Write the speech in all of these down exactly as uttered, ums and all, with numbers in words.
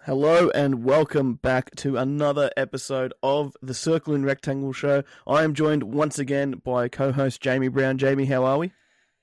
Hello and welcome back to another episode of the Circle and Rectangle Show. I am joined once again by co-host Jamie Brown. Jamie, how are we?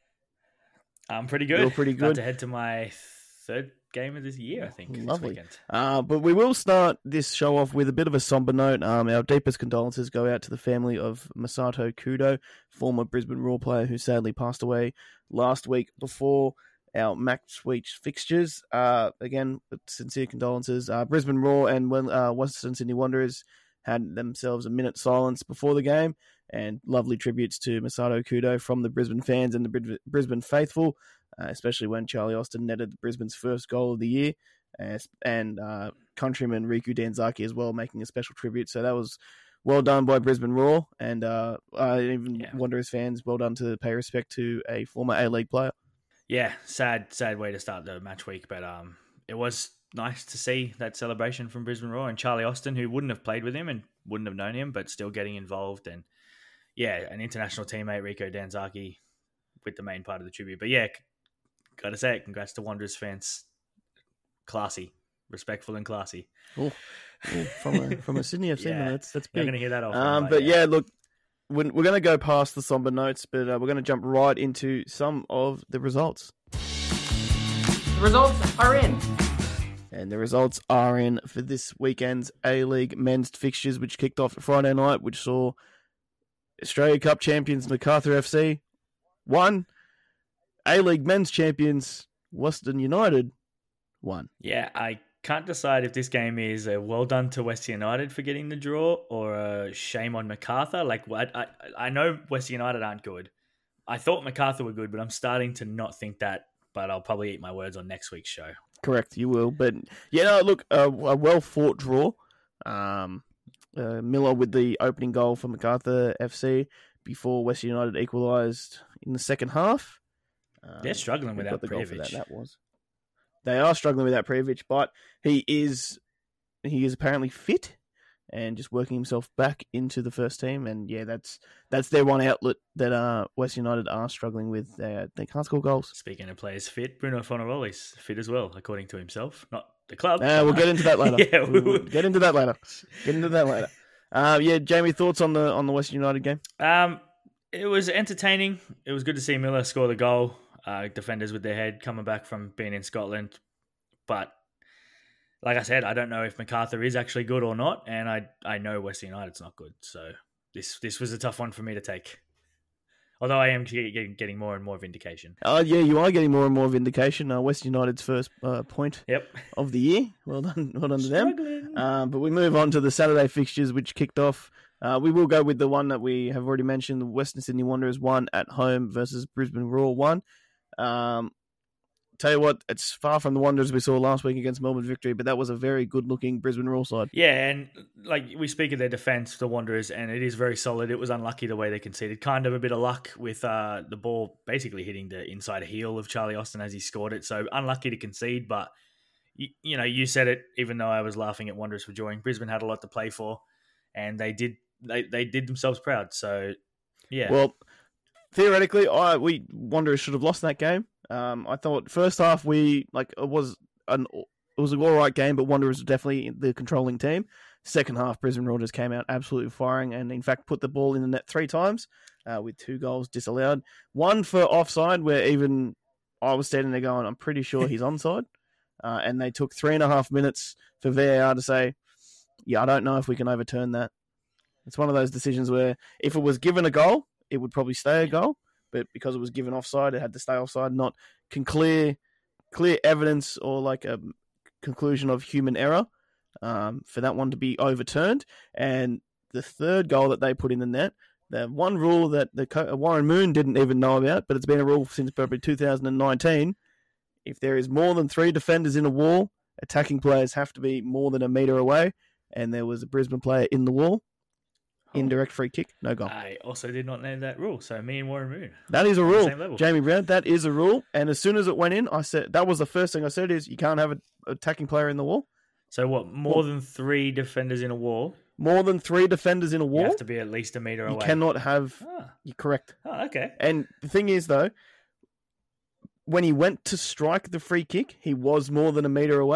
I'm pretty good. You're pretty good. About to head to my third game of this year, I think. Lovely. This uh, but we will start this show off with a bit of a somber note. Um, our deepest condolences go out to the family of Masato Kudo, former Brisbane Roar player who sadly passed away last week before our match week fixtures. Uh, again, sincere condolences. Uh, Brisbane Roar and uh, Western Sydney Wanderers had themselves a minute silence before the game, and lovely tributes to Masato Kudo from the Brisbane fans and the Brisbane faithful, uh, especially when Charlie Austin netted Brisbane's first goal of the year, uh, and uh, countryman Riku Danzaki as well, making a special tribute. So that was well done by Brisbane Roar, and uh, uh, even yeah. Wanderers fans, well done to pay respect to a former A-League player. Yeah, sad, sad way to start the match week, but um, it was nice to see that celebration from Brisbane Roar and Charlie Austin, who wouldn't have played with him and wouldn't have known him, but still getting involved. And yeah, an international teammate, Riku Danzaki, with the main part of the tribute. But yeah, gotta say it, congrats to Wanderers fans. Classy, respectful and classy. Oh, from a from a Sydney F C, yeah. man, that's that's big. You're gonna hear that often. Um, but yeah, yeah look. We're going to go past the somber notes, but uh, we're going to jump right into some of the results. The results are in. And the results are in for this weekend's A-League men's fixtures, which kicked off Friday night, which saw Australia Cup champions Macarthur F C one, A-League men's champions Western United one. Yeah, I can't decide if this game is a well done to Western United for getting the draw or a shame on Macarthur. Like, I, I, I know Western United aren't good. I thought Macarthur were good, but I'm starting to not think that. But I'll probably eat my words on next week's show. Correct, you will. But yeah, no, look, uh, a well fought draw. Um, uh, Miller with the opening goal for Macarthur F C before Western United equalised in the second half. Um, They're struggling without the Prijovic. That, that was. They are struggling without Prijovic, but he is he is apparently fit and just working himself back into the first team. And yeah, that's that's their one outlet that uh, West United are struggling with. Uh, they can't score goals. Speaking of players fit, Bruno Fonnaroli's fit as well, according to himself. Not the club. Uh, we'll get into that later. yeah, we'll, we'll get into that later. Get into that later. Uh, yeah, Jamie, thoughts on the on the West United game? Um, it was entertaining. It was good to see Miller score the goal. Uh, defenders with their head coming back from being in Scotland. But like I said, I don't know if Macarthur is actually good or not, and I I know Western United's not good. So this this was a tough one for me to take. Although I am getting, getting more and more vindication. Oh, uh, yeah, you are getting more and more vindication. Uh, Western United's first uh, point yep. of the year. Well done, well done to them. Um, but we move on to the Saturday fixtures, which kicked off. Uh, we will go with the one that we have already mentioned, the Western Sydney Wanderers one at home versus Brisbane Roar one. Um, tell you what, it's far from the Wanderers we saw last week against Melbourne Victory, but that was a very good-looking Brisbane Roar side. Yeah, and like we speak of their defence, the Wanderers, and it is very solid. It was unlucky the way they conceded. Kind of a bit of luck with uh, the ball basically hitting the inside heel of Charlie Austin as he scored it. So unlucky to concede, but you, you know, you said it. Even though I was laughing at Wanderers for drawing, Brisbane had a lot to play for, and they did they they did themselves proud. So yeah, well. Theoretically, I we Wanderers should have lost that game. Um, I thought first half we like it was an it was an all right game, but Wanderers were definitely the controlling team. Second half, Brisbane Roar came out absolutely firing, and in fact put the ball in the net three times, uh, with two goals disallowed. One for offside, where even I was standing there going, "I'm pretty sure he's onside," uh, and they took three and a half minutes for V A R to say, "Yeah, I don't know if we can overturn that." It's one of those decisions where if it was given a goal, it would probably stay a goal, but because it was given offside, it had to stay offside, not can clear clear evidence or like a conclusion of human error um, for that one to be overturned. And the third goal that they put in the net, the one rule that the Warren Moon didn't even know about, but it's been a rule since probably two thousand nineteen. If there is more than three defenders in a wall, attacking players have to be more than a metre away, and there was a Brisbane player in the wall. Indirect free kick, no goal. I also did not know that rule. So me and Warren Moon. That is a rule. Jamie Brown, that is a rule. And as soon as it went in, I said, that was the first thing I said is you can't have an attacking player in the wall. So what, more well, than three defenders in a wall? More than three defenders in a wall? You have to be at least a metre away. You cannot have... Ah. You're correct. Oh, okay. And the thing is, though, when he went to strike the free kick, he was more than a metre away.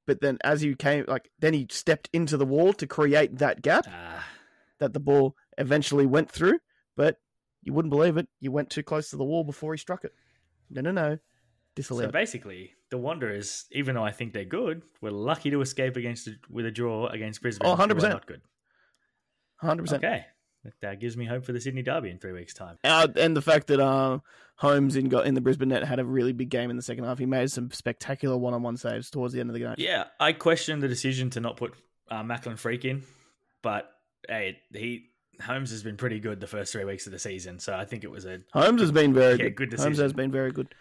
but then as he came, like then he stepped into the wall to create that gap Ah, that the ball eventually went through. But you wouldn't believe it. You went too close to the wall before he struck it. No, no, no. so Disallowed. basically, the Wanderers, even though I think they're good, were lucky to escape against a, with a draw against Brisbane. Oh, who are one hundred percent. Not good. one hundred percent. Okay. That gives me hope for the Sydney Derby in three weeks' time. Uh, and the fact that uh, Holmes in, got in the Brisbane net had a really big game in the second half. He made some spectacular one-on-one saves towards the end of the game. Yeah, I questioned the decision to not put uh, Macklin Freak in, but hey, he Holmes has been pretty good the first three weeks of the season, so I think it was a Holmes has been very yeah, good. good Holmes decision. has been very good.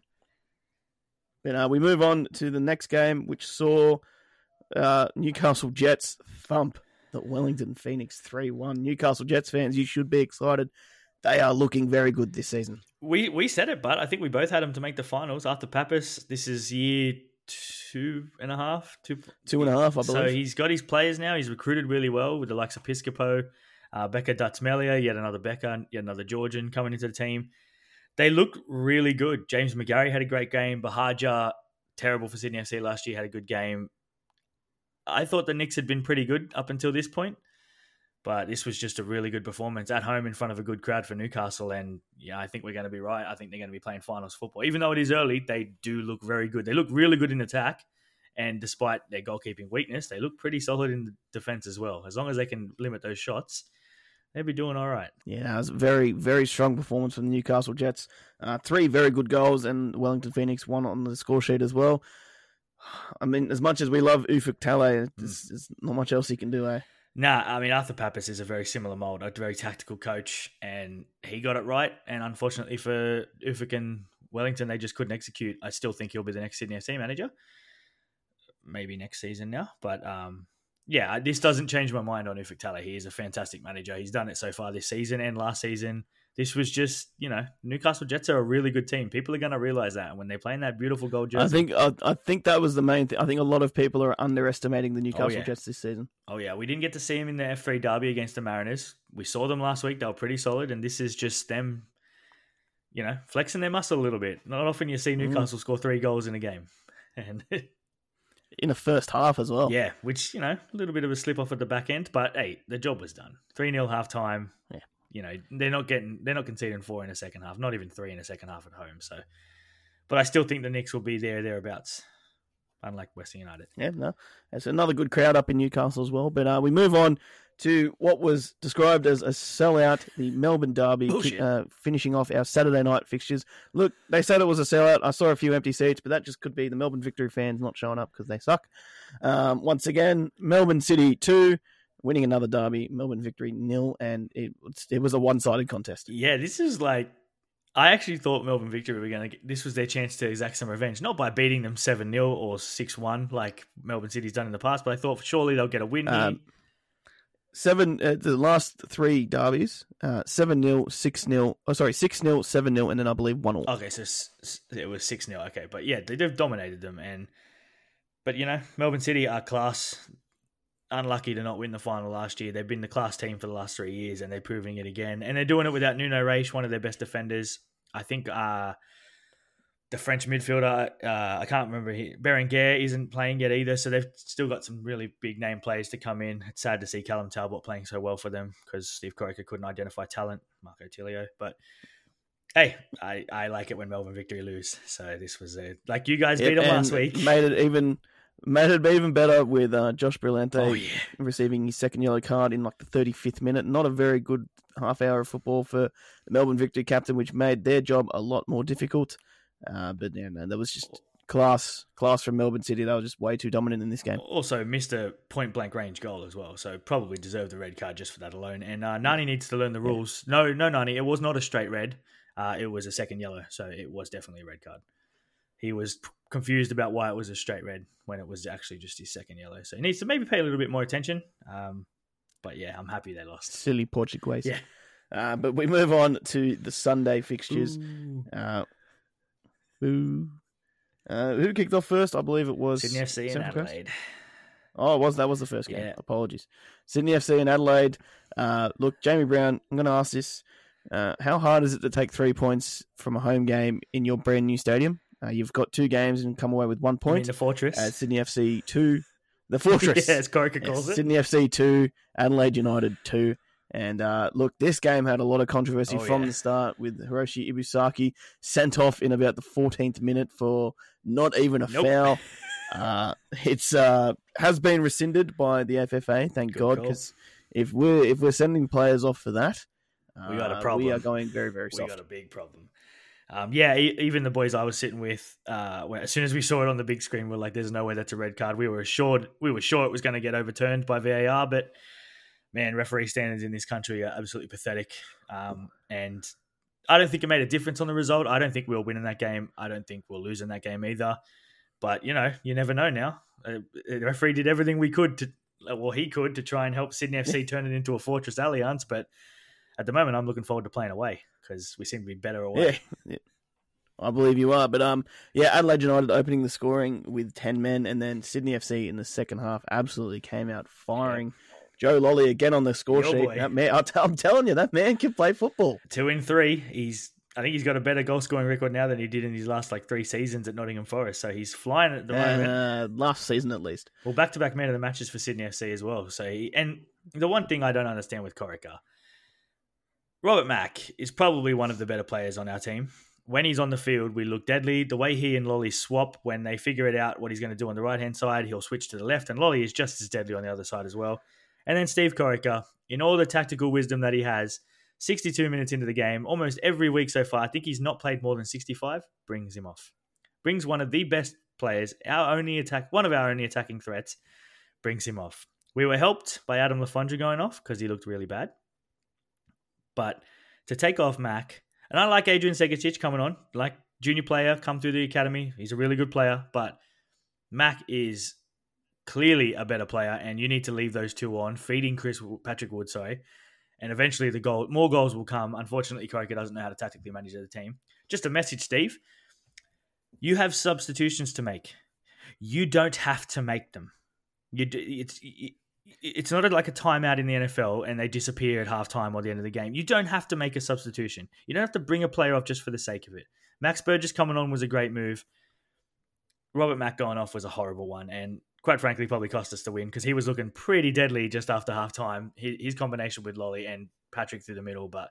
But uh, we move on to the next game, which saw uh, Newcastle Jets thump the Wellington Phoenix three one. Newcastle Jets fans, you should be excited. They are looking very good this season. We we said it, but I think we both had him to make the finals after Pappas. This is year two and a half, two Two and a half, I So believe. he's got his players now. He's recruited really well with the likes of Piscopo, uh, Becca Dutzmelia, yet another Becca, yet another Georgian coming into the team. They look really good. James McGarry had a great game. Bahaja, terrible for Sydney F C last year, had a good game. I thought the Knicks had been pretty good up until this point, but this was just a really good performance at home in front of a good crowd for Newcastle. And yeah, I think we're going to be right. I think they're going to be playing finals football. Even though it is early, they do look very good. They look really good in attack. And despite their goalkeeping weakness, they look pretty solid in defense as well. As long as they can limit those shots, they'll be doing all right. Yeah, it was a very, very strong performance from the Newcastle Jets. Uh, three very good goals, and Wellington Phoenix one on the score sheet as well. I mean, as much as we love Ufuk Talay, there's, there's not much else he can do, eh? Nah, I mean, Arthur Pappas is a very similar mold, a very tactical coach, and he got it right. And unfortunately for Ufuk and Wellington, they just couldn't execute. I still think he'll be the next Sydney F C manager. Maybe next season now. But um, yeah, this doesn't change my mind on Ufuk Talay. He is a fantastic manager. He's done it so far this season and last season. This was just, you know, Newcastle Jets are a really good team. People are going to realize that. And when they're playing that beautiful gold jersey. I think I, I think that was the main thing. I think a lot of people are underestimating the Newcastle Oh, yeah. Jets this season. Oh, yeah. We didn't get to see them in the F three derby against the Mariners. We saw them last week. They were pretty solid. And this is just them, you know, flexing their muscle a little bit. Not often you see Newcastle mm. score three goals in a game. And in the first half as well. Yeah, which, you know, a little bit of a slip off at the back end. But, hey, the job was done. three nil half time. Yeah. You know, they're not getting, they're not conceding four in the second half, not even three in the second half at home. So, but I still think the Knicks will be there, thereabouts, unlike Western United. Yeah, no, it's another good crowd up in Newcastle as well. But uh, we move on to what was described as a sellout, the Melbourne Derby, uh, finishing off our Saturday night fixtures. Look, they said it was a sellout. I saw a few empty seats, but that just could be the Melbourne Victory fans not showing up because they suck. Um, once again, Melbourne City two. Winning another derby, Melbourne Victory nil, and it it was a one-sided contest. Yeah, this is like, I actually thought Melbourne Victory were going to get, this was their chance to exact some revenge, not by beating them seven nil or six one like Melbourne City's done in the past, but I thought surely they'll get a win. Um, seven, uh, the last three derbies, uh, seven nil, six nil, oh sorry, six nil, seven nil, and then I believe one all. Okay, so it was six nil, okay, but yeah, they've dominated them, and but you know, Melbourne City are class. Unlucky to not win the final last year. They've been the class team for the last three years, and they're proving it again. And they're doing it without Nuno Reis, one of their best defenders. I think uh, the French midfielder, uh, I can't remember, he, Berenguer isn't playing yet either, so they've still got some really big name players to come in. It's sad to see Callum Talbot playing so well for them because Steve Corica couldn't identify talent, Marco Tilio. But hey, I, I like it when Melbourne Victory lose. So this was a, like you guys yep, beat them last week. Made it even... Made it even better with uh, Josh Brillante oh, yeah. receiving his second yellow card in like the thirty-fifth minute. Not a very good half hour of football for the Melbourne Victory captain, which made their job a lot more difficult. Uh, but yeah, no, that was just class class from Melbourne City. They were just way too dominant in this game. Also missed a point-blank range goal as well, so probably deserved the red card just for that alone. And uh, Nani needs to learn the rules. Yeah. No, no, Nani, it was not a straight red. Uh, it was a second yellow, so it was definitely a red card. He was confused about why it was a straight red when it was actually just his second yellow. So he needs to maybe pay a little bit more attention. Um, but yeah, I'm happy they lost. Silly Portuguese. Yeah. Uh, but we move on to the Sunday fixtures. Ooh. Uh, who, uh, who kicked off first? I believe it was Sydney F C and Central Adelaide. Coast? Oh, it was that was the first game. Yeah. Apologies. Sydney F C and Adelaide. Uh, look, Jamie Brown, I'm going to ask this. Uh, how hard is it to take three points from a home game in your brand new stadium? Uh, you've got two games and come away with one I mean, point. the Fortress. Uh, Sydney F C two, the Fortress. yeah, as Corica Yes, calls it. Sydney F C two, Adelaide United two. And uh, look, this game had a lot of controversy Oh, from yeah. the start with Hiroshi Ibusaki sent off in about the fourteenth minute for not even a Nope. foul. Uh, it's uh, has been rescinded by the F F A, thank Good God, call. because if we're if we're sending players off for that, We got a uh, problem. We are going very very We soft. got a big problem. Um, yeah, e- even the boys I was sitting with, uh, when, as soon as we saw it on the big screen, we we're like, "There's no way that's a red card." We were assured, we were sure it was going to get overturned by V A R, but man, referee standards in this country are absolutely pathetic. Um, and I don't think it made a difference on the result. I don't think we'll win in that game. I don't think we'll lose in that game either. But you know, you never know now. Uh, the referee did everything we could to, well, he could to try and help Sydney F C turn it into a Fortress Alliance, but at the moment, I'm looking forward to playing away because we seem to be better away. Yeah, I believe you are. But um, yeah, Adelaide United opening the scoring with ten men, and then Sydney F C in the second half absolutely came out firing. Joe Lolly again on the score Yo, sheet. boy. That man, I'll t- I'm telling you, that man can play football. Two in three. He's I think he's got a better goal scoring record now than he did in his last like three seasons at Nottingham Forest. So he's flying at the moment. Uh, last season at least. Well, back to back man of the matches for Sydney F C as well. So he, and the one thing I don't understand with Corica, Robert Mack is probably one of the better players on our team. When he's on the field, we look deadly. The way he and Lolly swap, when they figure it out what he's going to do on the right-hand side, he'll switch to the left, and Lolly is just as deadly on the other side as well. And then Steve Corica, in all the tactical wisdom that he has, sixty-two minutes into the game, almost every week so far, I think he's not played more than sixty-five, brings him off. Brings one of the best players, our only attack, one of our only attacking threats, brings him off. We were helped by Adam Lafondra going off because he looked really bad. But to take off Mac, and I like Adrian Segicic coming on, like junior player, come through the academy. He's a really good player, but Mac is clearly a better player, and you need to leave those two on, feeding Chris Patrick Wood, sorry, and eventually the goal, more goals will come. Unfortunately, Corica doesn't know how to tactically manage the team. Just a message, Steve. You have substitutions to make. You don't have to make them. You do, it's it's not like a timeout in the N F L and they disappear at halftime or the end of the game. You don't have to make a substitution. You don't have to bring a player off just for the sake of it. Max Burgess coming on was a great move. Robert Mack going off was a horrible one, and quite frankly, probably cost us the win because he was looking pretty deadly just after halftime. His combination with Lolly and Patrick through the middle, but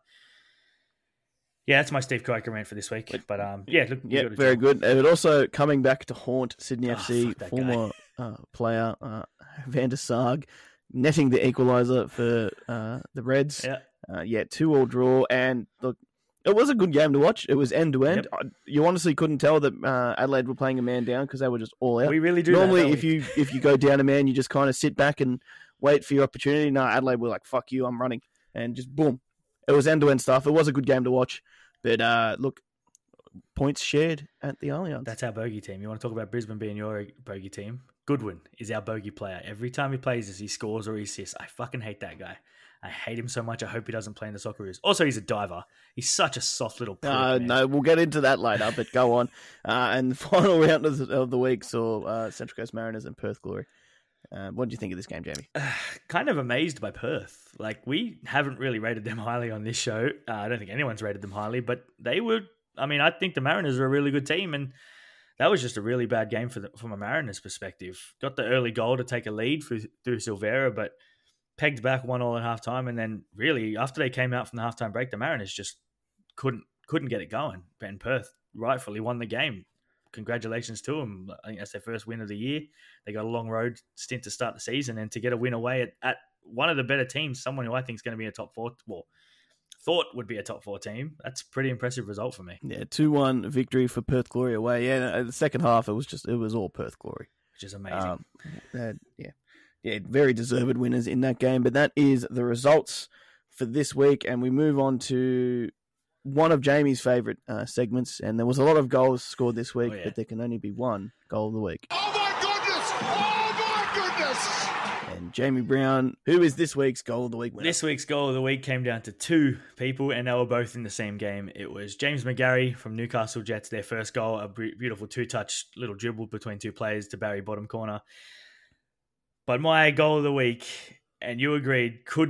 yeah, that's my Steve Corica rant for this week. But um, yeah, look, yeah, very good. And also coming back to haunt Sydney Oh, F C, fuck that former uh, player uh, Van der Sarg, netting the equaliser for uh, the Reds. Yeah, uh, yeah, two all draw, and look, it was a good game to watch. It was end to end. You honestly couldn't tell that uh, Adelaide were playing a man down because they were just all out. we really do. Normally, that, don't if we? you if you go down a man, you just kind of sit back and wait for your opportunity. No, Adelaide were like, "Fuck you, I'm running," and just boom. It was end to end stuff. It was a good game to watch, but uh, look, points shared at the Allianz. That's our bogey team. You want to talk about Brisbane being your bogey team? Goodwin is our bogey player. Every time he plays us, he scores or he assists. I fucking hate that guy. I hate him so much. I hope he doesn't play in the Socceroos. Also, he's a diver. He's such a soft little prick, Uh, man. no, we'll get into that later, but go on. Uh, and the final round of the, of the week saw uh, Central Coast Mariners and Perth Glory. Uh, what did you think of this game, Jamie? Kind of amazed by Perth. Like, we haven't really rated them highly on this show. Uh, I don't think anyone's rated them highly, but they were, I mean, I think the Mariners are a really good team, and that was just a really bad game for the, from a Mariners perspective. Got the early goal to take a lead through, through Silvera, but pegged back one all at halftime, and then really after they came out from the halftime break, the Mariners just couldn't couldn't get it going. And Perth rightfully won the game. Congratulations to them. I think that's their first win of the year. They got a long road stint to start the season, and to get a win away at, at one of the better teams, someone who I think is going to be a top four, well, thought would be a top four team. That's a pretty impressive result for me. Yeah, two one victory for Perth Glory away. Yeah, no, the second half, it was just, it was all Perth Glory. Which is amazing. Um, uh, yeah. Yeah, very deserved winners in that game. But that is the results for this week. And we move on to one of Jamie's favourite uh, segments. And there was a lot of goals scored this week, Oh, yeah. but there can only be one goal of the week. Oh my goodness! Oh my goodness! And Jamie Brown, who is this week's goal of the week winner? This week's goal of the week came down to two people, and they were both in the same game. It was James McGarry from Newcastle Jets, their first goal, a beautiful two-touch little dribble between two players to Barry bottom corner. But my goal of the week, and you agreed, could not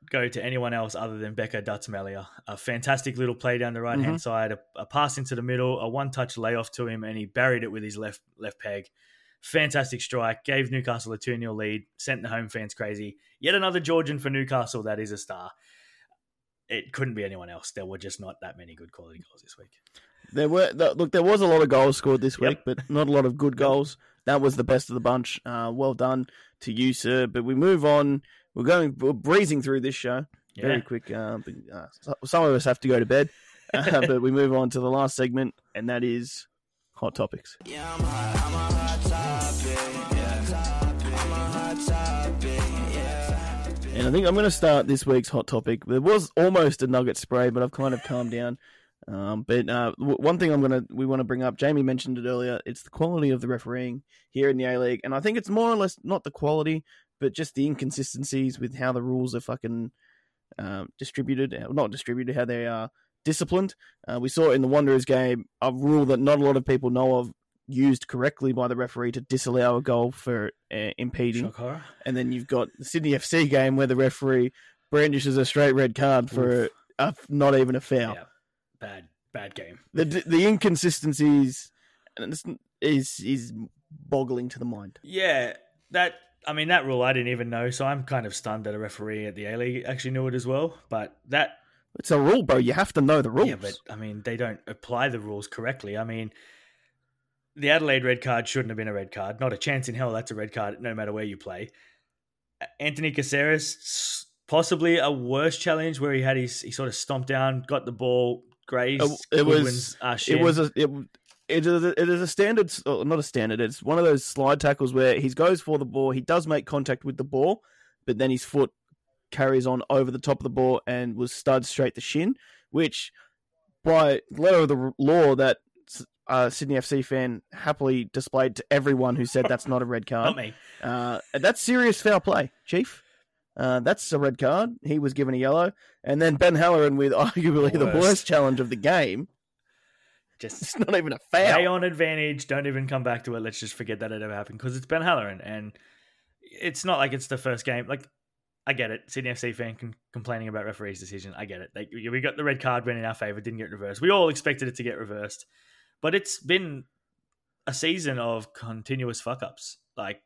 go to anyone else other than Becca Dutzmelia. A fantastic little play down the right-hand Mm-hmm. side, a, a pass into the middle, a one-touch layoff to him, and he buried it with his left left peg. Fantastic strike, gave Newcastle a two nil lead, sent the home fans crazy. Yet another Georgian for Newcastle that is a star. It couldn't be anyone else. There were just not that many good quality goals this week. There were look, there was a lot of goals scored this week, Yep. but not a lot of good goals. That was the best of the bunch. Uh, well done to you, sir. But we move on. We're going, we're breezing through this show Yeah. very quick. Uh, but, uh, some of us have to go to bed, uh, but we move on to the last segment, and that is hot topics. Yeah, I'm hot, I'm a hot topic. Yeah, I'm a hot topic. Yeah. And I think I'm going to start this week's hot topic. There was almost a nugget spray, but I've kind of calmed down. Um, but uh, w- one thing I'm gonna we want to bring up. Jamie mentioned it earlier. It's the quality of the refereeing here in the A League, and I think it's more or less not the quality, but just the inconsistencies with how the rules are fucking um, distributed, uh, not distributed, how they are disciplined. Uh, we saw in the Wanderers game a rule that not a lot of people know of used correctly by the referee to disallow a goal for uh, impeding. Shock horror. And then you've got the Sydney F C game where the referee brandishes a straight red card for a, not even a foul. Yeah. Bad, bad game. The the inconsistencies and it's, is is boggling to the mind. Yeah, that. I mean, that rule I didn't even know, so I'm kind of stunned that a referee at the A League actually knew it as well. But that, It's a rule, bro. You have to know the rules. yeah, but I mean, they don't apply the rules correctly. I mean, the Adelaide red card shouldn't have been a red card. Not a chance in hell that's a red card, no matter where you play. Anthony Caceres, possibly a worse challenge where he had his he sort of stomped down, got the ball, grazed. It- it was- Goodwin's, uh, shin. It was a it, it is a, it is a standard, oh, not a standard. It's one of those slide tackles where he goes for the ball. He does make contact with the ball, but then his foot carries on over the top of the ball and was studs straight to shin, which by letter of the law that uh, Sydney F C fan happily displayed to everyone who said that's not a red card. not me. Uh, that's serious foul play, Chief. Uh, that's a red card. He was given a yellow. And then Ben Halloran with arguably the Worst. worst challenge of the game. Just It's not even a stay foul. on advantage. Don't even come back to it. Let's just forget that it ever happened because it's Ben Halloran, and it's not like it's the first game. Like, I get it. Sydney F C fan con- complaining about referee's decision. I get it. Like, we got the red card went in our favour, didn't get reversed. We all expected it to get reversed, but it's been a season of continuous fuck ups. Like,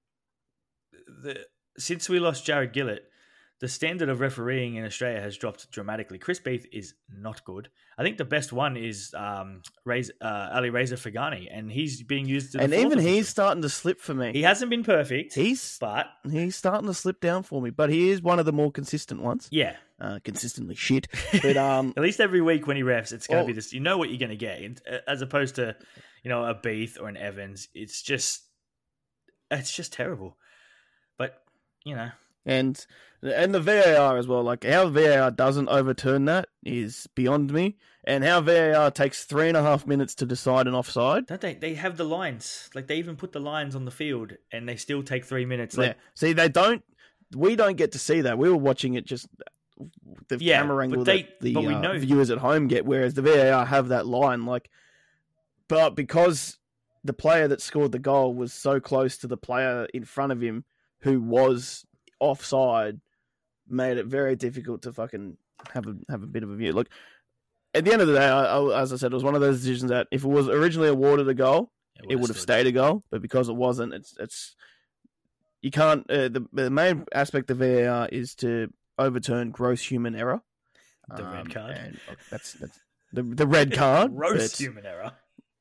the since we lost Jared Gillett, the standard of refereeing in Australia has dropped dramatically. Chris Beath is not good. I think the best one is um, Reza, uh, Ali Reza Fagani, and he's being used. To the And fourth even of he's them. starting to slip for me. He hasn't been perfect. he's but he's starting to slip down for me, but he is one of the more consistent ones. yeah, Uh, consistently shit. But um, at least every week when he refs, it's going to Oh. be this. You know what you're going to get, And, uh, as opposed to, you know, a Beath or an Evans. It's just, it's just terrible. But you know, and and the V A R as well. Like how V A R doesn't overturn that is beyond me. And how V A R takes three and a half minutes to decide an offside. don't they? They have the lines. Like they even put the lines on the field, and they still take three minutes. Yeah. Like, See, they don't. We don't get to see that. We were watching it just the Yeah, camera but angle they- that the but we uh, know- viewers at home get, whereas the V A R have that line. Like, but because the player that scored the goal was so close to the player in front of him who was offside, made it very difficult to fucking have a have a bit of a view. Look, at the end of the day, I, I, as I said, it was one of those decisions that if it was originally awarded a goal, it would have stood. stayed a goal, but because it wasn't, it's it's you can't. Uh, the the main aspect of V A R is to overturn gross human error. The red card. and uh, that's that's the the red card. Gross but human error.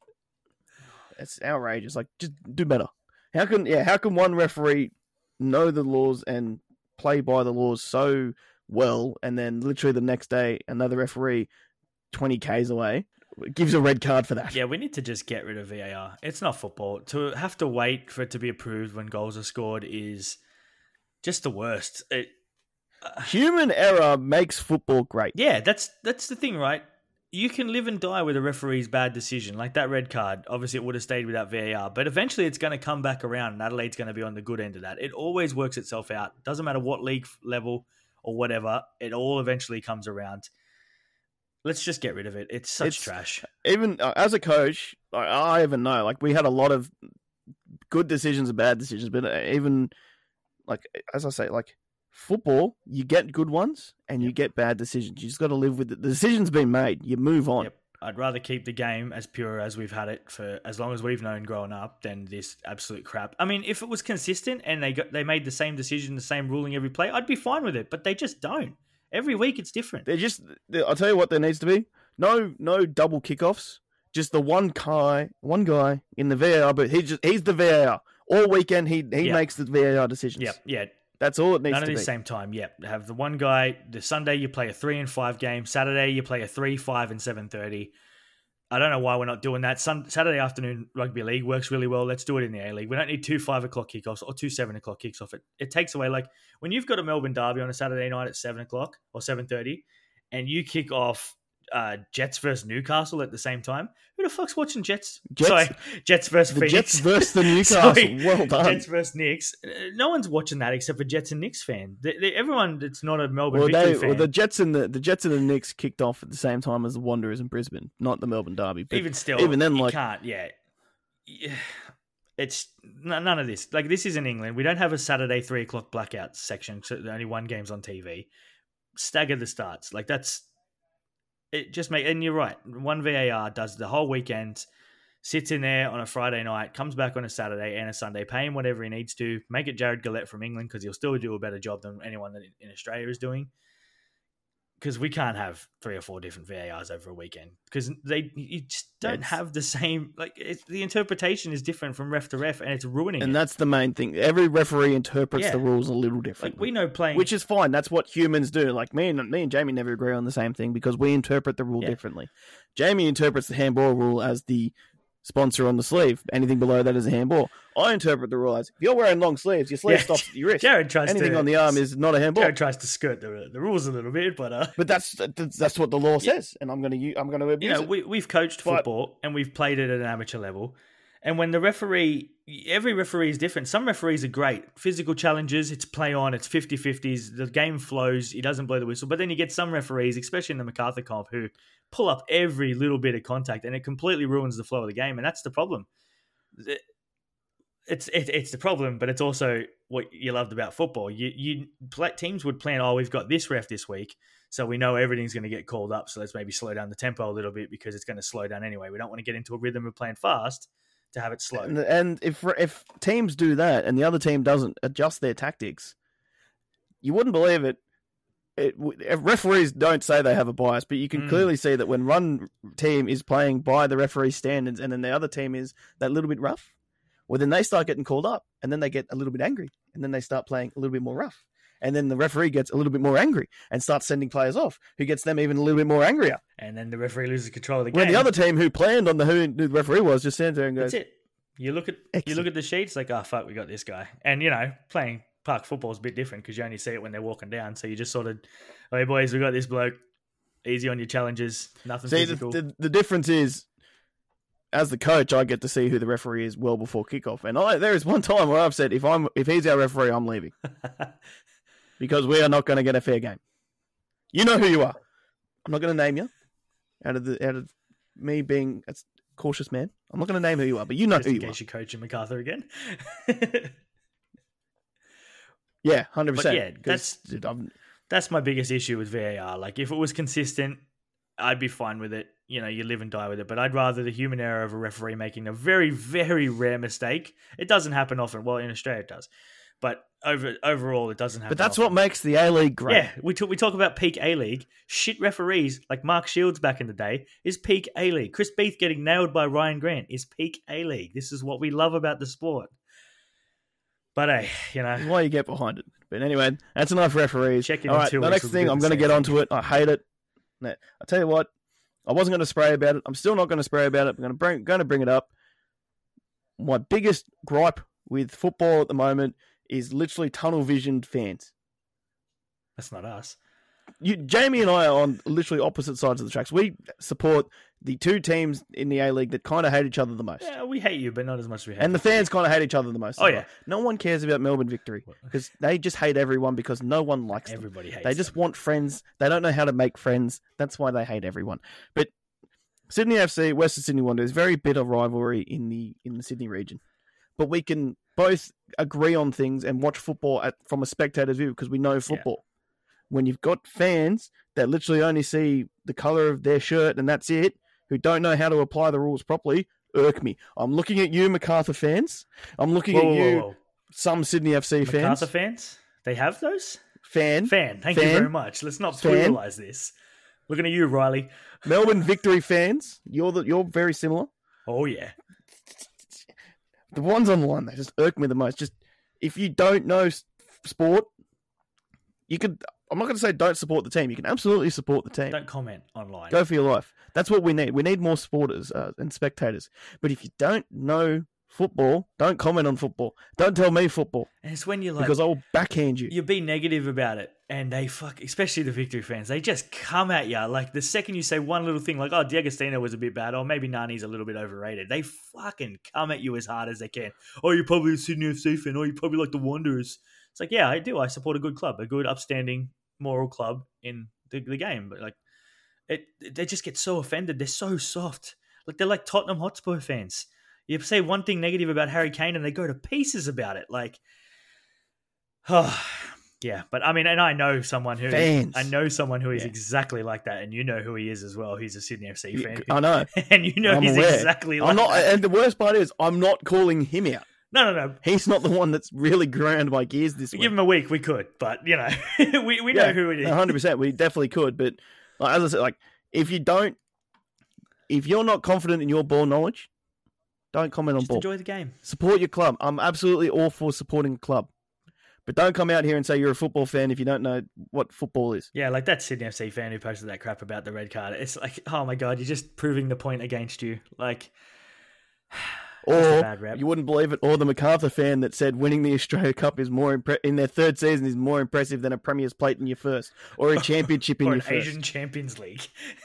It's outrageous. Like, just do better. How can yeah? How can one referee know the laws and play by the laws so well, and then literally the next day another referee twenty k's away gives a red card for that? Yeah, we need to just get rid of V A R. It's not football. To have to wait for it to be approved when goals are scored is just the worst. It, Human error makes football great. yeah, that's that's the thing, right? You can live and die with a referee's bad decision. Like that red card, obviously it would have stayed without V A R, but eventually it's going to come back around and Adelaide's going to be on the good end of that. It always works itself out. Doesn't matter what league level or whatever, it all eventually comes around. Let's just get rid of it. It's such It's- trash. Even uh, as a coach, I, I even know, like, we had a lot of good decisions and bad decisions, but uh, even, like, as I say, like, football, you get good ones and you get bad decisions. You just got to live with it. The decision's been made. You move on. Yep. I'd rather keep the game as pure as we've had it for as long as we've known growing up than this absolute crap. I mean, if it was consistent and they got they made the same decision, the same ruling every play, I'd be fine with it. But they just don't. Every week it's different. They're just. I'll tell you what there needs to be. No, no double kickoffs. Just the one guy, one guy in the V A R, but he just he's the V A R all weekend. He he Yep. makes the V A R decisions. Yep, yeah. That's all it needs None to at be. the same time. Yep. Have the one guy. The Sunday you play a three and five game. Saturday you play a three, five, and seven thirty. I don't know why we're not doing that. Sun, Saturday afternoon rugby league works really well. Let's do it in the A League. We don't need two five o'clock kickoffs or two seven o'clock kicks off. It it takes away, like when you've got a Melbourne derby on a Saturday night at seven o'clock or seven thirty, and you kick off uh, Jets versus Newcastle at the same time. Who the fuck's watching Jets? Jets- Sorry, Jets versus The Phoenix. Jets versus the Newcastle. Sorry, Well done. Jets versus Knicks. Uh, No one's watching that except for Jets and Knicks fan. They, they, everyone that's not a Melbourne Well, victory they, fan. well, the Jets and the the Jets and the Knicks kicked off at the same time as the Wanderers in Brisbane, not the Melbourne Derby. But even still, even then, you like can't. Yeah, Yeah. it's n- none of this. Like this is in England. We don't have a Saturday three o'clock blackout section. So only one game's on T V. Stagger the starts. Like that's it. Just make and you're right. One V A R does the whole weekend. Sits in there on a Friday night, comes back on a Saturday and a Sunday, pay him whatever he needs to. Make it Jared Gillette from England because he'll still do a better job than anyone that in Australia is doing. Because we can't have three or four different V A Rs over a weekend because they you just don't It's- have the same like it's, the interpretation is different from ref to ref and it's ruining and it. that's the main thing. Every referee interprets Yeah. the rules a little differently. Like we know playing, Which is fine. That's what humans do. Like me and me and Jamie never agree on the same thing because we interpret the rule Yeah. differently. Jamie interprets the handball rule as the sponsor on the sleeve. Anything below that is a handball. I interpret the rule as if you're wearing long sleeves, your sleeve Yeah. stops at your wrist. Jared tries Anything to, on the arm is not a handball. Jared tries to skirt the the rules a little bit, but uh, But that's that's that's what the law says, and I'm going to I'm going to abuse you know it. we we've coached But- football and we've played it at an amateur level. And when the referee, every referee is different. Some referees are great. Physical challenges, it's play on, it's fifty-fifties. The game flows, he doesn't blow the whistle. But then you get some referees, especially in the MacArthur comp, who pull up every little bit of contact and it completely ruins the flow of the game. And that's the problem. It's it, it's the problem, but it's also what you loved about football. You you play, teams would plan, oh, we've got this ref this week, so we know everything's going to get called up. So let's maybe slow down the tempo a little bit because it's going to slow down anyway. We don't want to get into a rhythm of playing fast to have it slow. And, and if if teams do that and the other team doesn't adjust their tactics, you wouldn't believe it. It referees don't say they have a bias, but you can Mm. clearly see that when one team is playing by the referee standards and then the other team is that little bit rough, well, then they start getting called up and then they get a little bit angry and then they start playing a little bit more rough. And then the referee gets a little bit more angry and starts sending players off, who gets them even a little bit more angrier. And then the referee loses control of the game. When the other team who planned on the who the referee was just stands there and goes, That's it. You look at you Excellent. look at the sheets like, oh fuck, we got this guy. And you know, playing park football is a bit different because you only see it when they're walking down. So you just sort of, hey boys, we got this bloke. Easy on your challenges. Nothing See, the, physical. the, the difference is, as the coach, I get to see who the referee is well before kickoff. And I, there is one time where I've said, if I'm if he's our referee, I'm leaving. Because we are not going to get a fair game. You know who you are. I'm not going to name you. Out of the out of me being a cautious man, I'm not going to name who you are, but you know Just who in you are. case you're coaching MacArthur again. Yeah, hundred But percent. yeah, that's that's my biggest issue with V A R. Like if it was consistent, I'd be fine with it. You know, you live and die with it. But I'd rather the human error of a referee making a very, very rare mistake. It doesn't happen often. Well, in Australia it does. But over overall, it doesn't happen But that's often. what makes the A League great. Yeah, we talk we talk about peak A League. Shit referees like Mark Shields back in the day is peak A League. Chris Beath getting nailed by Ryan Grant is peak A League. This is what we love about the sport. But hey, you know, That's why you get behind it. But anyway, that's enough referees. Check in All in right, two the weeks, next we'll thing, do I'm the going to same get thing. onto it. I hate it. Nah, I'll tell you what, I wasn't going to spray about it. I'm still not going to spray about it. I'm going to bring, going to bring it up. My biggest gripe with football at the moment is literally tunnel-visioned fans. that's not us. You, Jamie and I are on literally opposite sides of the tracks. We support the two teams in the A-League that kind of hate each other the most. Yeah, we hate you, but not as much as we hate And the you. fans kind of hate each other the most. Oh, as yeah. well. No one cares about Melbourne victory because they just hate everyone because no one likes them. Everybody hates They just them. want friends. They don't know how to make friends. That's why they hate everyone. But Sydney F C, Western Sydney Wanderers, very bitter rivalry in the in the Sydney region. But we can both agree on things and watch football at, from a spectator's view because we know football. Yeah. When you've got fans that literally only see the colour of their shirt and that's it, who don't know how to apply the rules properly, irk me. I'm looking at you, MacArthur fans. I'm looking whoa, at you, whoa, whoa. some Sydney F C fans. MacArthur fans? They have those? Fan. Fan. Thank fan, you very much. Let's not fan. pluralise this. Looking at you, Riley. Melbourne Victory fans. You're the, you're very similar. Oh, yeah. The ones online that just irk me the most. Just if you don't know sport, you could. I'm not going to say don't support the team. You can absolutely support the team. Don't comment online. Go for your life. That's what we need. We need more supporters uh, and spectators. But if you don't know football, don't comment on football. Don't tell me football. And it's when you're like, because I'll backhand you. You be negative about it, and they fuck, especially the Victory fans. They just come at you like the second you say one little thing, like oh, D'Agostino was a bit bad, or maybe Nani's a little bit overrated. They fucking come at you as hard as they can. Oh, you're probably a Sydney F C fan. Oh, you probably like the Wanderers. It's like, yeah, I do. I support a good club, a good, upstanding, moral club in the, the game. But like, it, they just get so offended. They're so soft. Like they're like Tottenham Hotspur fans. You say one thing negative about Harry Kane and they go to pieces about it. Like, oh, yeah. But I mean, and I know someone who Fans. I know someone who is Yeah. exactly like that, and you know who he is as well. He's a Sydney F C fan. I know. And you know I'm he's aware. exactly like I'm not, that. and the worst part is, I'm not calling him out. No, no, no. He's not the one that's really ground my gears this week. Give him a week, we could, but you know, we we know who it is. one hundred percent. We definitely could, but like, as I said, like if you don't, if you're not confident in your ball knowledge, don't comment on Just ball. enjoy the game. Support your club. I'm absolutely all for supporting a club, but don't come out here and say you're a football fan if you don't know what football is. Yeah, like that Sydney F C fan who posted that crap about the red card. It's like, oh my god, you're just proving the point against you. Like. Or a bad rep. you wouldn't believe it, or the MacArthur fan that said winning the Australia Cup is more impre- in their third season is more impressive than a Premier's Plate in your first, or a championship in or your an first. Asian Champions League.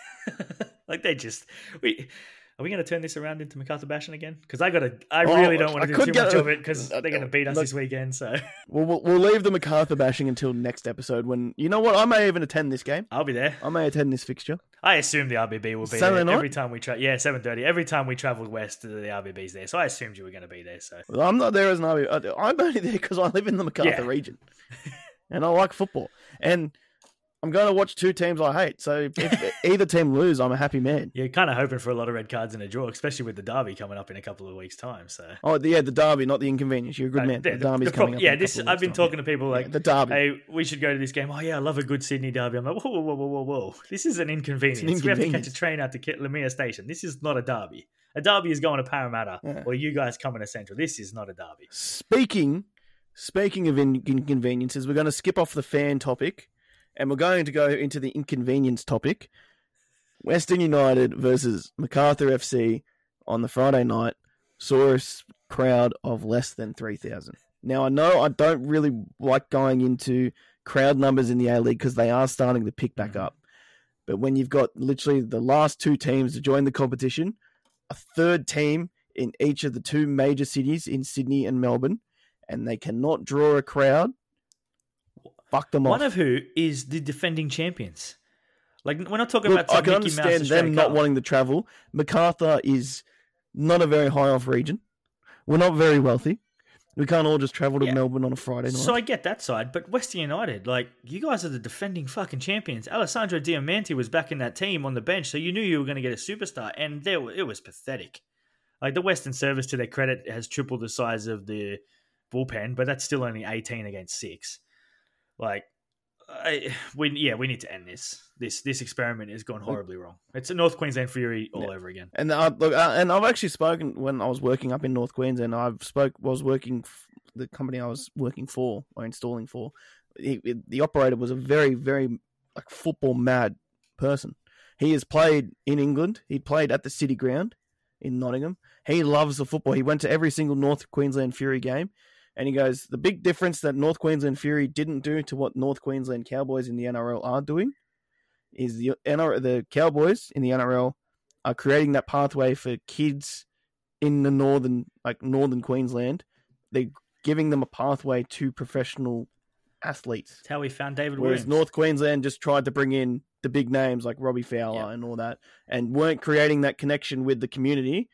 Like they just we are we going to turn this around into MacArthur bashing again? Because I got to, I Oh, really don't want I to do could too get much a- of it because they're going to beat us Look- this weekend. So We'll, we'll, we'll leave the MacArthur bashing until next episode. When you know what, I may even attend this game. I'll be there. I may attend this fixture. I assume the R B B will be Saturday there night? every time we travel. Yeah, seven thirty. Every time we travel west, the R B B's there. So I assumed you were going to be there. So Well, I'm not there as an R B. I'm only there because I live in the MacArthur Yeah. region, and I like football. And I'm going to watch two teams I hate. So if either team lose, I'm a happy man. you're kind of hoping for a lot of red cards in a draw, especially with the derby coming up in a couple of weeks' time. So Oh, the- yeah, the derby, not the inconvenience. You're a good Uh, man. the- The, the- derby's the prob- coming up. Yeah, in a this couple of I've been weeks' time. talking to people like Yeah, the derby. hey, we should go to this game. Oh yeah, I love a good Sydney derby. I'm like, whoa, whoa, whoa, whoa, whoa, whoa. This is an inconvenience. We have to catch inconvenience. a train out to Kit- Lemire Station. This is not a derby. A derby is going to Parramatta, Yeah. or you guys coming to Central. This is not a derby. Speaking, speaking of in- inconveniences, we're going to skip off the fan topic, and we're going to go into the inconvenience topic. Western United versus MacArthur F C on the Friday night saw a s- crowd of less than three thousand. Now, I know I don't really like going into crowd numbers in the A-League because they are starting to pick back up. But when you've got literally the last two teams to join the competition, a third team in each of the two major cities in Sydney and Melbourne, and they cannot draw a crowd, fuck them One off. of who is the defending champions. Like we're not talking Look, about some I can Mickey Mouse understand Australia them not Cup. wanting to travel. MacArthur is not a very high off region. We're not very wealthy. We can't all just travel to Yeah. Melbourne on a Friday night. So I get that side, but Western United, like, you guys are the defending fucking champions. Alessandro Diamante was back in that team on the bench, so you knew you were going to get a superstar, and there it was pathetic. Like, the Western service, to their credit, has tripled the size of the bullpen, but that's still only eighteen against six. Like, I, we yeah, we need to end this. This this experiment has gone horribly wrong. It's a North Queensland Fury all over again. And I, look, uh, and I've actually spoken when I was working up in North Queensland. I've spoke was working f- the company I was working for or installing for. He, it- the operator was a very very like football mad person. He has played in England. He played at the City Ground in Nottingham. He loves the football. He went to every single North Queensland Fury game. And he goes, the big difference that North Queensland Fury didn't do to what North Queensland Cowboys in the N R L are doing is the N R L, the Cowboys in the N R L are creating that pathway for kids in the northern, like northern Queensland. They're giving them a pathway to professional athletes. That's how we found David Whereas Williams. North Queensland just tried to bring in the big names like Robbie Fowler Yeah. and all that, and weren't creating that connection with the community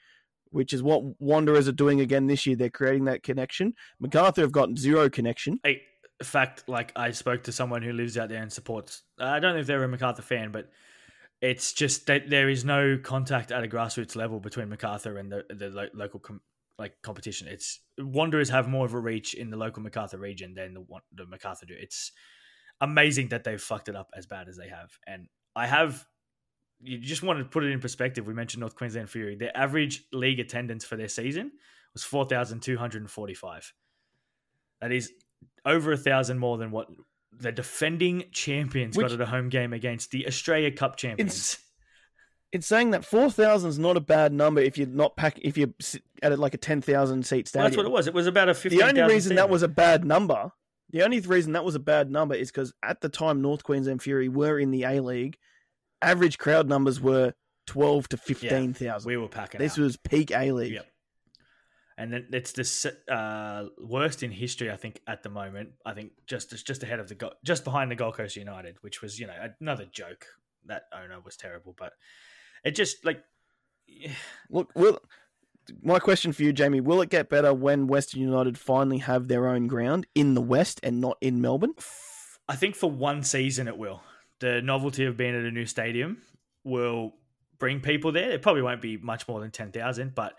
which is what Wanderers are doing again this year. They're creating that connection. MacArthur have got zero connection. Hey, in fact, like I spoke to someone who lives out there and supports. I don't know if they're a MacArthur fan, but it's just that there is no contact at a grassroots level between MacArthur and the the lo- local com- like competition. It's Wanderers have more of a reach in the local MacArthur region than the the MacArthur do. It's amazing that they've fucked it up as bad as they have, and I have. You just want to put it in perspective. We mentioned North Queensland Fury. Their average league attendance for their season was four thousand two hundred forty-five. That is over a thousand more than what the defending champions Which, got at a home game against the Australia Cup champions. It's, it's saying that four thousand is not a bad number if you're not pack if you're at like a ten thousand seat stadium. Well, that's what it was. It was about a fifteen. The only reason that was a bad number, the only reason that was a bad number is because at the time North Queensland Fury were in the A League. Average crowd numbers were twelve to fifteen thousand. Yeah, we were packing. This out. was peak A League. Yep. And then it's the uh, worst in history, I think, at the moment. I think just just ahead of the just behind the Gold Coast United, which was you know another joke. That owner was terrible, but it just like look. Will my question for you, Jamie? Will it get better when Western United finally have their own ground in the West and not in Melbourne? I think for one season it will. The novelty of being at a new stadium will bring people there. It probably won't be much more than ten thousand, but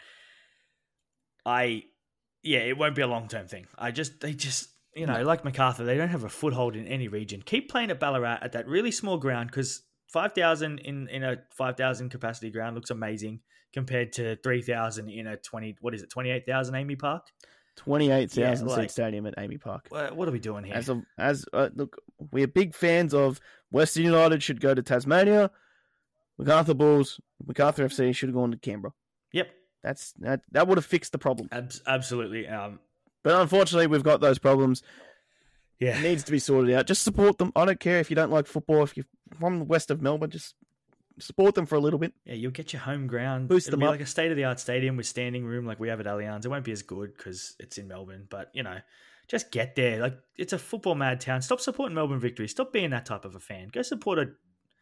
I, yeah, it won't be a long-term thing. I just, they just, you know, like MacArthur, they don't have a foothold in any region. Keep playing at Ballarat at that really small ground because five thousand in, in a five thousand capacity ground looks amazing compared to three thousand in a twenty, what is it, twenty-eight thousand Amy Park? twenty-eight thousand yeah, seat like, stadium at Amy Park. What are we doing here? As a, as uh, look, we're big fans of Western United should go to Tasmania. MacArthur Bulls, MacArthur F C should have gone to Canberra. Yep, that's that. That would have fixed the problem. Ab- absolutely. Um, but unfortunately, we've got those problems. Yeah, it needs to be sorted out. Just support them. I don't care if you don't like football. If you're from the west of Melbourne, just support them for a little bit. Yeah, you'll get your home ground. Boost It'll them be up. like a state-of-the-art stadium with standing room like we have at Allianz. It won't be as good because it's in Melbourne, but, you know, just get there. Like, it's a football mad town. Stop supporting Melbourne Victory. Stop being that type of a fan. Go support a...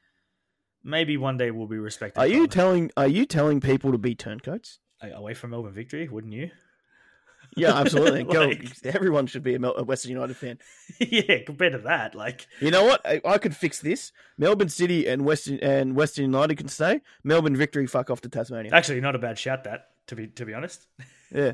Maybe one day we'll be respected. Are you telling Are you telling people to be turncoats? Away from Melbourne Victory, wouldn't you? Yeah, absolutely. Go. Like- Everyone should be a, Mel- a Western United fan. Yeah, compared to that, like... You know what? I, I could fix this. Melbourne City and Western and Western United can stay. Melbourne Victory, fuck off to Tasmania. Actually, not a bad shout, that, to be to be honest. Yeah.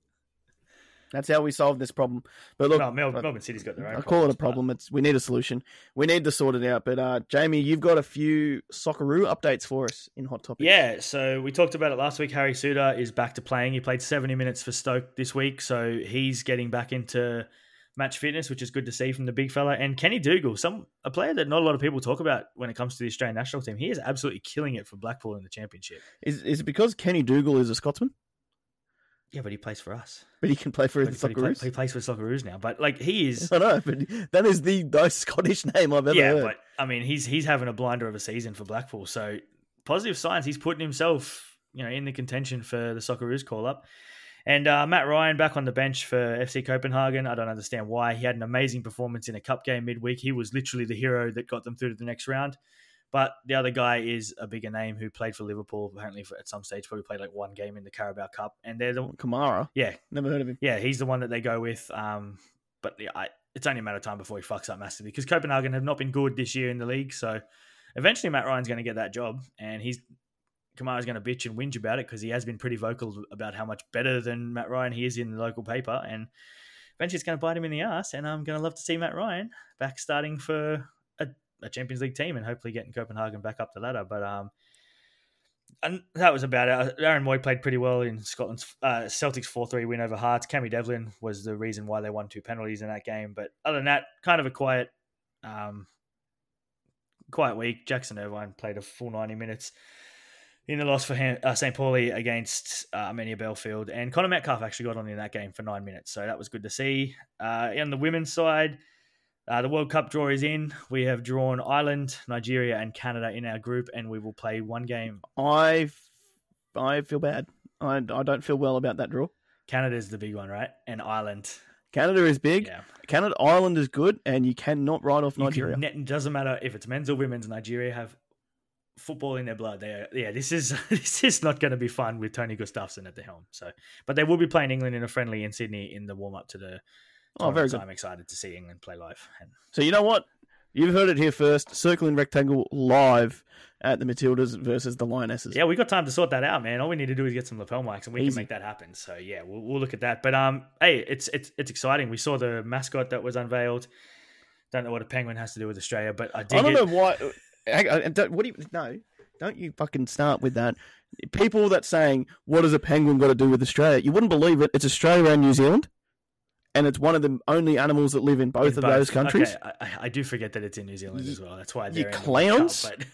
That's how we solve this problem. But look, No, Mel- Melbourne City's got their own I call it a problems, problem. It's we need a solution. We need to sort it out. But uh, Jamie, you've got a few Socceroo updates for us in Hot Topics. Yeah, so we talked about it last week. Harry Suter is back to playing. He played seventy minutes for Stoke this week, so he's getting back into match fitness, which is good to see from the big fella. And Kenny Dougal, some a player that not a lot of people talk about when it comes to the Australian national team. He is absolutely killing it for Blackpool in the championship. Is is it because Kenny Dougal is a Scotsman? Yeah, but he plays for us. But he can play for But, the but he, play, Socceroos. he plays for Socceroos now. But like he is, I know, but that is the most Scottish name I've ever yeah. heard. But I mean, he's he's having a blinder of a season for Blackpool. So positive signs. He's putting himself, you know, in the contention for the Socceroos call up. And uh, Matt Ryan back on the bench for F C Copenhagen. I don't understand why. He had an amazing performance in a cup game midweek. He was literally the hero that got them through to the next round. But the other guy is a bigger name who played for Liverpool, apparently for, at some stage, probably played like one game in the Carabao Cup. And they're the Kamara. yeah, Never heard of him. yeah, he's the one that they go with. Um, but yeah, I, it's only a matter of time before he fucks up massively because Copenhagen have not been good this year in the league. So eventually Matt Ryan's going to get that job, and he's Kamara's going to bitch and whinge about it because he has been pretty vocal about how much better than Matt Ryan he is in the local paper. And eventually it's going to bite him in the ass, and I'm going to love to see Matt Ryan back starting for a, a Champions League team and hopefully getting Copenhagen back up the ladder. But um, and that was about it. Aaron Moy played pretty well in Scotland's uh, Celtics four three win over Hearts. Cammy Devlin was the reason why they won two penalties in that game. But other than that, kind of a quiet um, quiet week. Jackson Irvine played a full ninety minutes in the loss for uh, Saint Pauli against uh, Armenia Belfield. And Connor Metcalf actually got on in that game for nine minutes. So that was good to see. Uh, on the women's side, uh, the World Cup draw is in. We have drawn Ireland, Nigeria, and Canada in our group, and we will play one game. I, I feel bad. I, I don't feel well about that draw. Canada's the big one, right? And Ireland. Canada is big. Yeah. Canada, Ireland is good, and you cannot write off You Nigeria. can, it doesn't matter if it's men's or women's. Nigeria have football in their blood. They are, yeah, this is this is not going to be fun with Tony Gustafsson at the helm. So, but they will be playing England in a friendly in Sydney in the warm up to the. Oh, very so good. I'm excited to see England play live. And So you know what? You've heard it here first. Circle and Rectangle live at the Matildas versus the Lionesses. yeah, we got time to sort that out, man. All we need to do is get some lapel mics, and we Easy. can make that happen. So yeah, we'll, we'll look at that. But um, hey, it's it's it's exciting. We saw the mascot that was unveiled. Don't know what a penguin has to do with Australia, but I dig I don't it. know why. hang on, don't- What do you? No, don't you fucking start with that. People that saying what does a penguin got to do with Australia? You wouldn't believe it. It's Australia and New Zealand, and it's one of the only animals that live in both In of those countries. Okay, I, I do forget that it's in New Zealand as well. That's why You they're in the World Cup, clowns? but-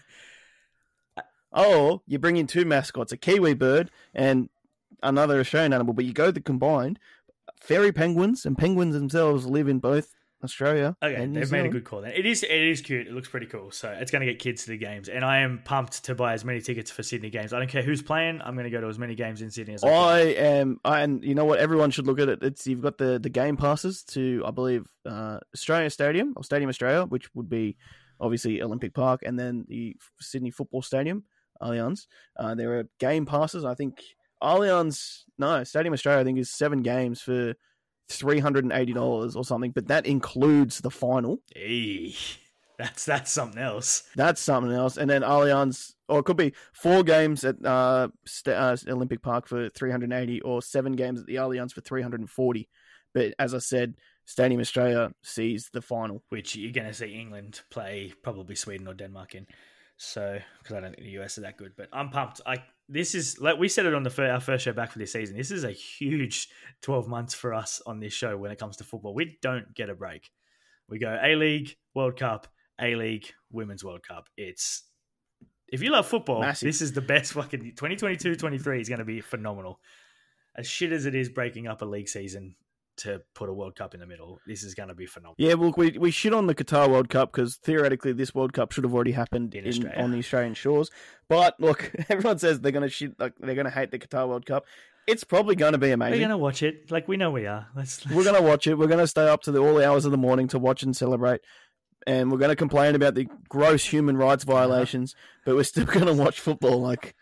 Oh, you bring in two mascots, a Kiwi bird and another Australian animal, but you go the combined. Fairy penguins and penguins themselves live in both Australia Okay, and New they've Zealand. made a good call then. It is it is cute. It looks pretty cool. So it's going to get kids to the games. And I am pumped to buy as many tickets for Sydney games. I don't care who's playing. I'm going to go to as many games in Sydney as I I can. am, I, and you know what? Everyone should look at it. It's you've got the, the game passes to, I believe, uh, Australia Stadium or Stadium Australia, which would be obviously Olympic Park, and then the Sydney Football Stadium, Allianz. Uh, there are game passes. I think Allianz, no, Stadium Australia, I think is seven games for three hundred and eighty dollars or something, but that includes the final. Eee, that's that's something else. That's something else. And then Allianz, or it could be four games at uh, St- uh, Olympic Park for three hundred and eighty, or seven games at the Allianz for three hundred and forty. But as I said, Stadium Australia sees the final. Which you're going to see England play probably Sweden or Denmark in. So, because I don't think the U S are that good, but I'm pumped. I this is like we said it on the fir- our first show back for this season. This is a huge twelve months for us on this show when it comes to football. We don't get a break. We go A League, World Cup, A League, Women's World Cup. It's if you love football, Massive. this is the best fucking twenty twenty-two twenty-three is going to be phenomenal. As shit as it is breaking up a league season to put a World Cup in the middle, this is going to be phenomenal. Yeah, well, we we shit on the Qatar World Cup because theoretically this World Cup should have already happened In in, Australia. on the Australian shores. But look, everyone says they're going to shit, like they're going to hate the Qatar World Cup. It's probably going to be We're amazing. going to watch it. Like we know we are. Let's, let's We're going to watch it. We're going to stay up to the all hours of the morning to watch and celebrate. And we're going to complain about the gross human rights violations, but we're still going to watch football. Like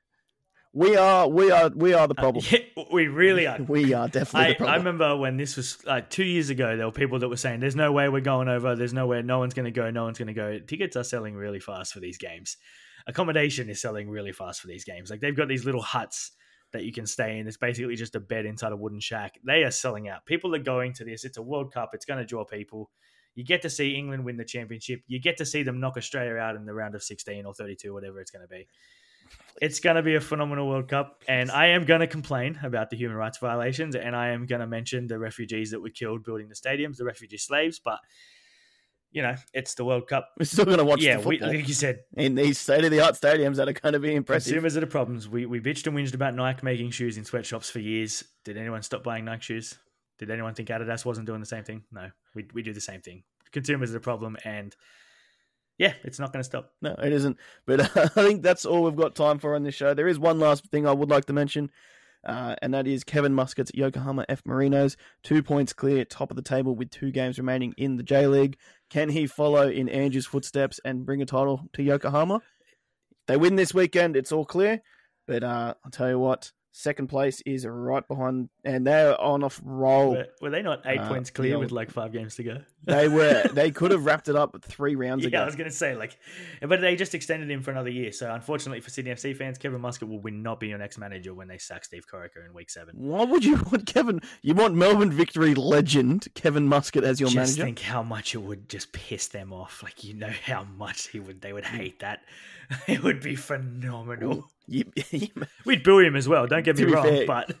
we are, we are, we are the problem. Yeah, we really are. We are definitely I, the problem. I remember when this was like two years ago, there were people that were saying, there's no way we're going over. There's no way. No one's going to go. No one's going to go. Tickets are selling really fast for these games. Accommodation is selling really fast for these games. Like they've got these little huts that you can stay in. It's basically just a bed inside a wooden shack. They are selling out. People are going to this. It's a World Cup. It's going to draw people. You get to see England win the championship. You get to see them knock Australia out in the round of sixteen or thirty-two, whatever it's going to be. It's going to be a phenomenal World Cup, and I am going to complain about the human rights violations, and I am going to mention the refugees that were killed building the stadiums, the refugee slaves, but, you know, it's the World Cup. we're still going to watch Yeah, the we, football like you said, in these state-of-the-art stadiums that are going to be impressive. consumers are the problems. We, we bitched and whinged about Nike making shoes in sweatshops for years. Did anyone stop buying Nike shoes? Did anyone think Adidas wasn't doing the same thing? No, we we do the same thing. Consumers are the problem, and yeah, it's not going to stop. No, it isn't. But uh, I think that's all we've got time for on this show. There is one last thing I would like to mention, uh, and that is Kevin Muscat's Yokohama F Marinos, two points clear, top of the table with two games remaining in the J League. Can he follow in Andrew's footsteps and bring a title to Yokohama? They win this weekend, it's all clear. But uh, I'll tell you what, second place is right behind, and they're on a roll. Were, were they not eight Uh, points clear yeah. with like five games to go? They were. They could have wrapped it up three rounds Yeah, ago. I was going to say, like, but they just extended him for another year. So, unfortunately for Sydney F C fans, Kevin Muscat will win, not be your next manager when they sack Steve Corica in week seven. Why would you want Kevin? You want Melbourne Victory legend Kevin Muscat as your just manager? think how much it would just piss them off. Like, you know how much he would they would hate that. It would be phenomenal. You- you- We'd boo him as well. Don't get To me be wrong, fair- but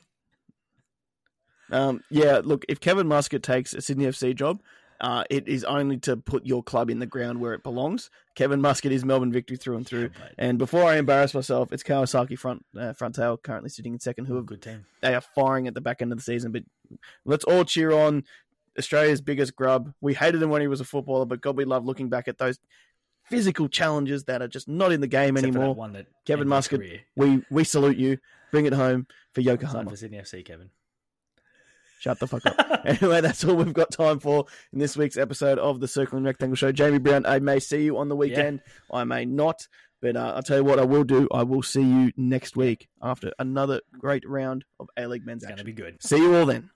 um, yeah, look, if Kevin Muscat takes a Sydney F C job, uh, it is only to put your club in the ground where it belongs. Kevin Muscat is Melbourne Victory through and through. but- And before I embarrass myself, it's Kawasaki front uh, front tail currently sitting in second, who have good team. they are firing at the back end of the season. But let's all cheer on Australia's biggest grub. We hated him when he was a footballer, but God, we love looking back at those physical challenges that are just not in the game Except for anymore. that one that Kevin ended his Muscat, career. we we salute you. Bring it home for It's time Yokohama. for Sydney F C, Kevin. Shut the fuck up. Anyway, that's all we've got time for in this week's episode of the Circle and Rectangle Show. Jamie Brown, I may see you on the weekend. I may not. But uh, I'll tell you what I will do. I will see you next week after another great round of A-League men's It's going to action. be good. See you all then.